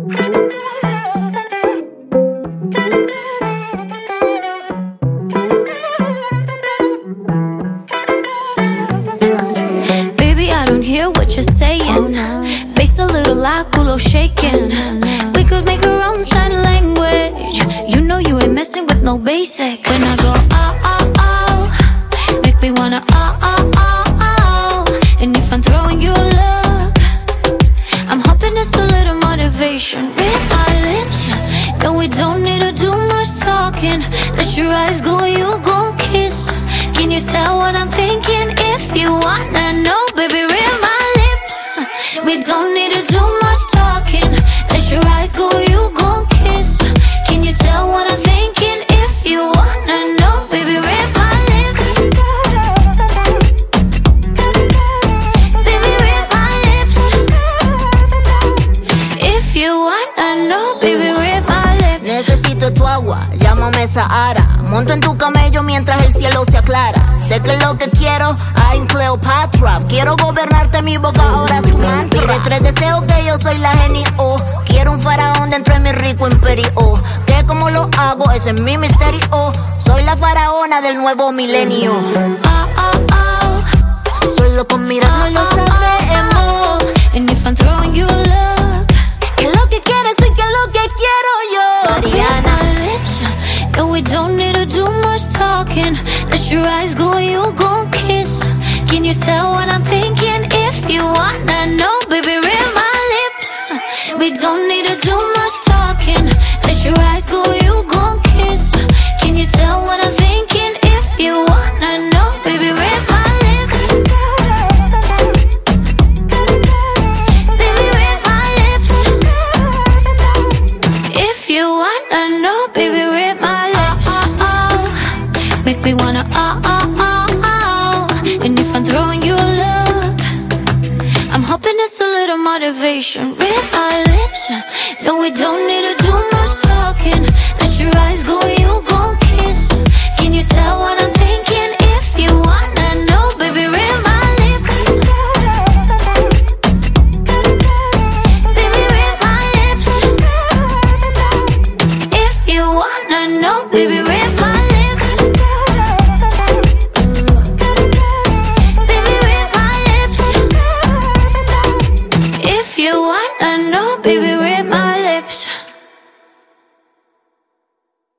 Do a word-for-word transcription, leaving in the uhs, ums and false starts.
Baby, I don't hear what you're saying. Bass a little loud, culo shaking. We could make our own sign language. You know you ain't messing with no basic. When I go oh, oh, oh, make me wanna oh, oh, oh, oh. And if I'm throwing you a look, I'm hoping it's a little motivation. Read my lips, no we don't need to do much talking. Let your eyes go, you gon' kiss. Can you tell what I'm thinking? If you wanna know, baby, read my lips. We don't need to do much talking. Let your eyes go, you gon' kiss. Can you tell what I'm thinking? If you wanna know, baby, read my lips. Baby, read my lips. If you wanna know, baby, read my lips. Necesito tu agua, llámame Sahara. Monto en tu camello mientras el cielo se aclara. Sé que lo que quiero, I'm Cleopatra. Quiero gobernarte, mi boca ahora es tu mantra. Pide tres deseos que yo soy la genio. Quiero un faraón dentro de mi rico imperio. Que como lo hago, ese es mi misterio. Soy la faraona del nuevo milenio. Oh, oh, oh. Solo con mirarnos lo sabemos. And if I'm throwing you a look, que lo que quieres soy que lo que quiero yo. Mariana. No, we don't need to do much talking. Let your eyes go, you gon' kiss. Can you tell what I'm thinking? If you wanna know, baby, read my lips. We don't need to do much talking. Let your eyes go, you gon' kiss. Can you tell what I'm thinking? If you wanna know, baby, read my lips. Baby, read my lips. If you wanna know, baby, read my lips. Make me wanna oh, oh, oh, oh. And if I'm throwing you a look, I'm hoping it's a little motivation. Read my lips. No, we don't need to do much talking. Let your eyes go, you gon' kiss. Can you tell what I'm